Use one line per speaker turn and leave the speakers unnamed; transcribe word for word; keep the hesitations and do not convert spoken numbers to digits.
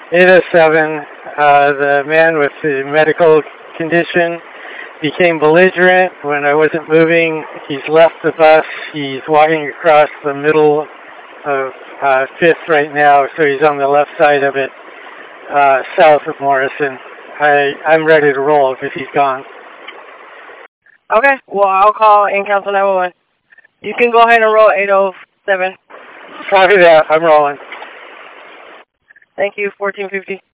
eight oh seven, uh, the man with the medical condition became belligerent when I wasn't moving. He's left the bus. He's walking across the middle of uh, Fifth right now, so he's on the left side of it, uh, south of Morrison. I, I'm ready to roll if he's gone.
Okay, well, I'll call in Council nine one one. You can go ahead and roll eight oh seven.
Copy that. I'm rolling.
Thank you, fourteen fifty.